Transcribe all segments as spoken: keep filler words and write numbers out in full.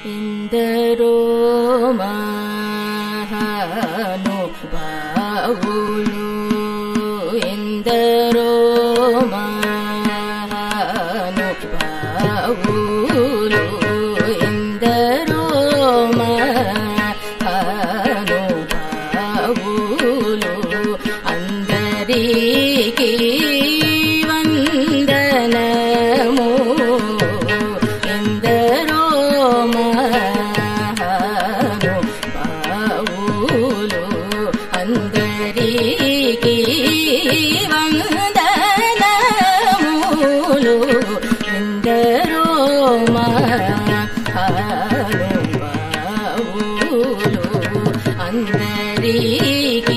ఎందరో మహానుభావులు ఎందరో మహానుభావులు ఎందరో మహానుభావులు అందరికీ వందనము ఎందరో మహానుభావులు అందరికీ వందనములు ఎందరో మహానుభావులు అందరికీ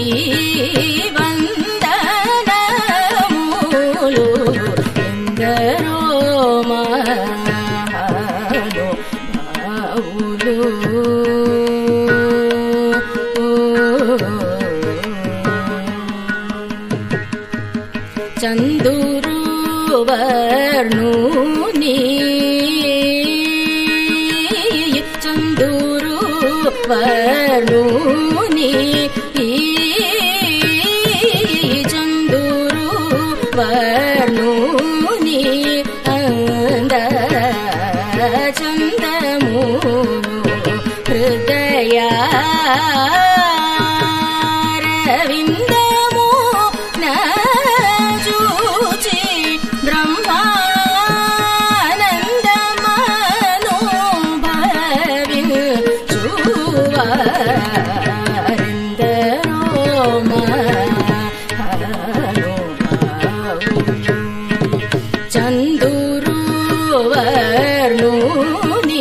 వందనములు ఎందరో మహానుభావులు చందురు వర్ణుని చందురు వర్ణుని చందురు వర్ణుని అంద చందమును హృదయా చందురు వర్ణుని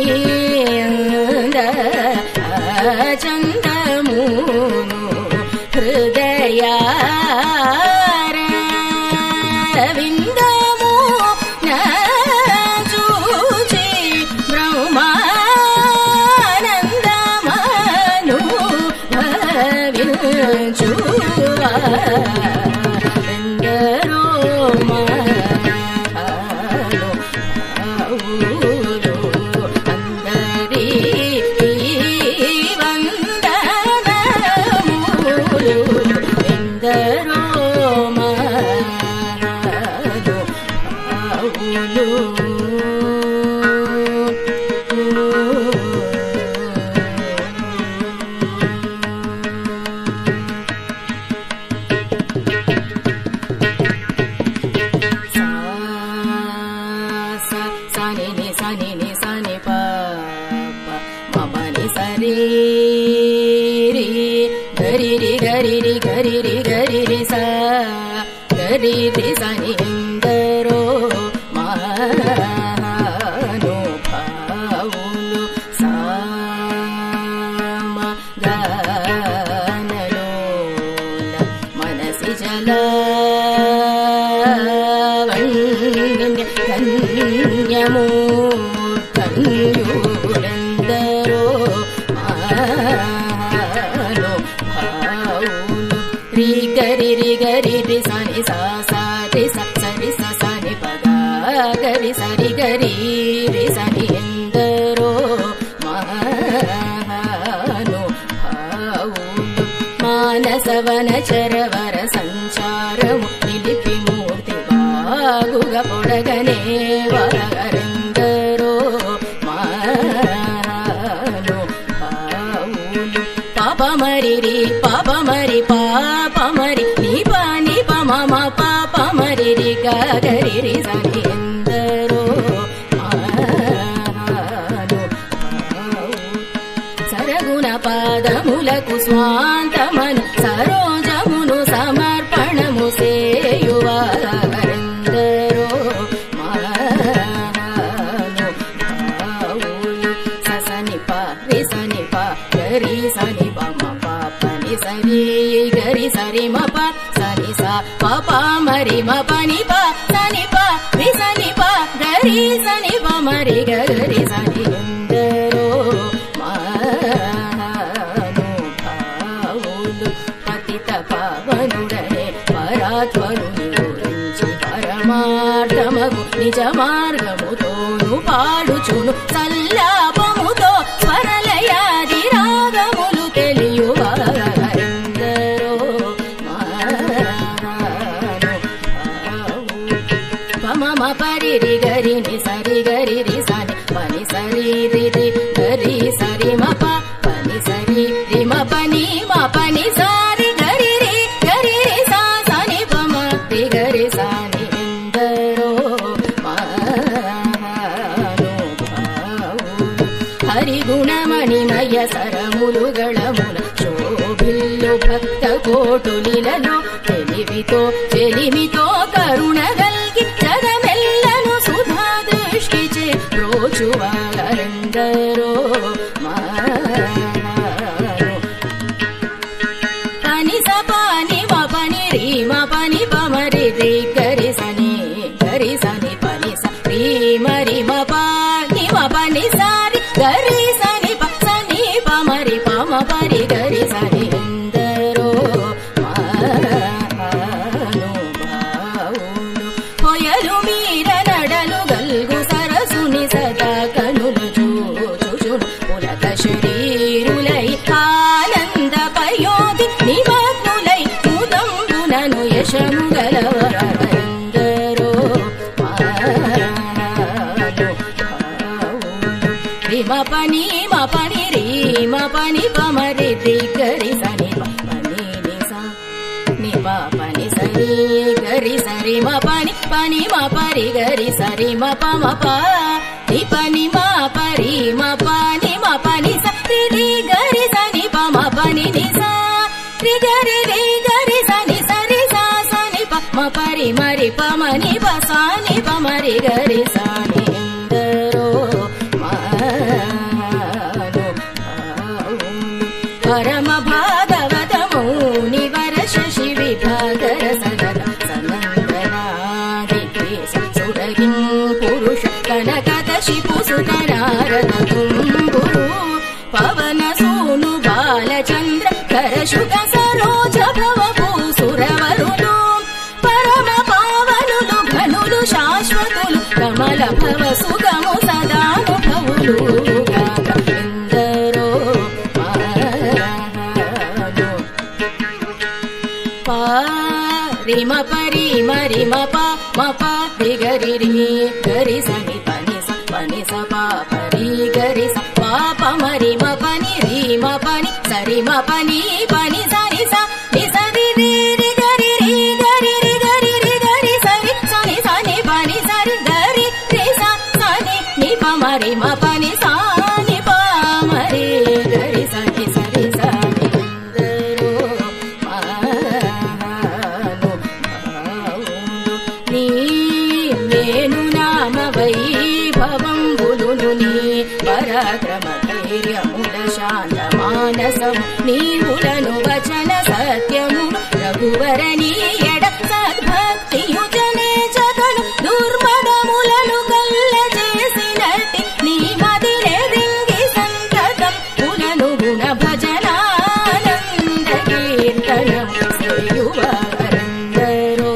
చందమును హృదయా విందము చూచి బ్రహ్మానందమను భవించువా ఎందరో మహానుభావులు అందరికీ వందనములు ఎందరో మహానుభావులు సని ని సని ని సని ప మమని సరి రి గరి రి గరి రి గరి రి గరి రి స గరి రి సని ఎందరో మహానుభావులు సామ గానలోల మనసి జల ధన్యము ధన్యులెందరో మహానుభావులు రి గరి రి గరి రి సని సా సా రి స సరి స సని పద గరి సరి గరి రి సని ఎందరో మహానుభావులు మానసవన చరవర సంచారము నిలిపి మూర్తి బాగుగా పొడగనే వరగరెందరో మహానుభావులు పాపమరి రి పాపమరి పాపమరి ని ప ని ప మమ పాపమరి రి గరి రి సని ఎందరో మహానుభావులు సరగుణ పాదములకు స్వాంతమను సరోజమును సమర్పణము సేయువారెందరో మహానుభావులు ససని ప రి సని ప గరి సని ప మ ప ప ని సరి గరి సరి మ ప సని స ప ప మరి మ ప ని ప సని ప రి సని ప గరి సని ప మరి గరి సని ఎందరో మహానుభావులు పతిత పావనుడనే పరాత్మరుని గురించి పరమార్థమగు నిజ మార్గముతోను పాడుచును సల్లాపముతో పరి రి గరి ని సరి గరి రి సని పని సరి రి రి గరి సరి మ ప పని సరి రి మ పని మ పని సారి గరి రి గరి రి సా సని ప మ రి గరి సని ఎందరో హరి గుణమణిమయ సరములుగళముల శోభిల్లు భక్త కోటులిలలో తెలివితో చెలిమితో కరుణగల్గి జగమెల్లను సుధా దృష్టిచే ప్రోచువారందరో పని స పని మ పని రి మ పని ప మరి రి గరి సని గరి సని పని స రి మరి మ పని మ పని సారి గరి సని ప సని ప మరి ప మ పరి గరి సని ఎందరో హొయలు మీర నడలు గల్గు సరసుని సదా కనులు చూచుచును పులక శరీరులై ఆనంద పయోధి నిమగ్నులై ముదంబునను యశము గలవరందరో రిమ పని మ పని రి మ పని ప మరి రి గరి సని ప పని ని సా ని ప పని సరి గరి సరి మ పని పని మ పరి గరి సరి మ ప మ ప ని పని మ పరి మ పని మ పని స రి రి గరి సని ప మ పని ని సా రి గరి రి గరి సని సరి సా సని ప మ పరి మరి ప మని ప సా ని ప మరి గరి సని ఎందరో పరమ భాగవతము నివర శశి విభాగర సగర సనందనాది సురగిం పురుష కనకత శిపు సుతనారద తుంబురు పవన సూను బాలచంద్ర కరశుక సరోజ భవపు సురవరులు పరమ పావనులు ఘనులు శాశ్వతులు కమల భవ సుగము సదానుభవులు రి మ పరి మరి మ ప మ ప రి గరి రి గరి సని పని స పని స ప పరి గరి స ప ప మరి మ పని రి మ పని సరి మ పని పని సరి స ని సరి రి రి గరి రి గరి రి గరి రి గరి సరి సని సని పని సరి గరి రి స సని ని ప మరి మ పని సా ని ప మరి గరి సని సరి స వైభవంబులును నీ పరాక్రమ ధైర్యముల శాంత మానసము నీవులను వచన సత్యము రఘువర నీ ఎడ సద్భక్తియుజనే జగను దుర్మదములను కల్ల చేసినట్టి నీ మదిలే దింగి సంతతం పులను గుణ భజనానంద కీర్తనం సేయువారందరో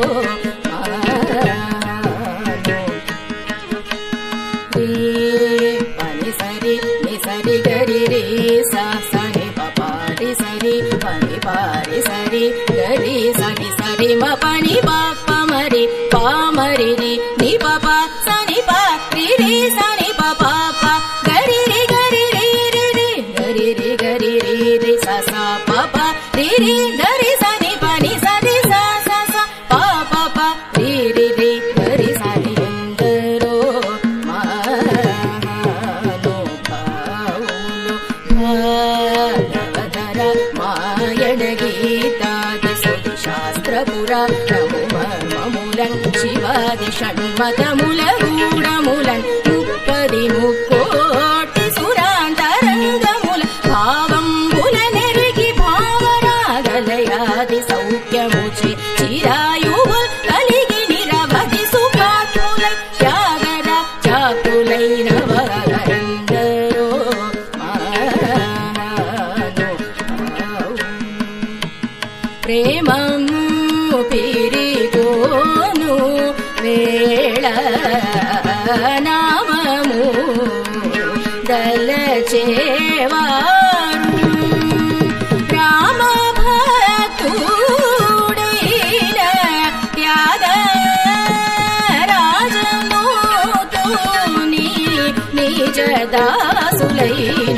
పని సరి ని సరి గరి రి సా సని ప పారి సరి పని పారి సరి గరి సని సరి మ పని ప ప మరి ప మరి రి ని ప ప సని ప రి రి సని ప ప ప గరి రి గరి రి రి రి గరి రి గరి రి రి స స ప ప రి రి గరి సని పని సరి స స స ప ప ప రి రి రి గరి సని ఎందరో భాగవతర మాయణ గీతాది సుధి శాస్త్రపురా నము మర్మములం శివాది షణ్మతముల గూఢములం ముప్పది ముక్కోటి సురాంతరంగముల భావంబుల నెరిగి భావరాగలయాది సౌఖ్యముచి చిరాయువు కలిగి నిరవధి సుఖాతులై త్యాగర చాకులైన వరందరో ప్రేమము పిరిగోను వేళ నామము దలచేవారు రామ భక్తుడైన త్యాగ రాజం దాసులై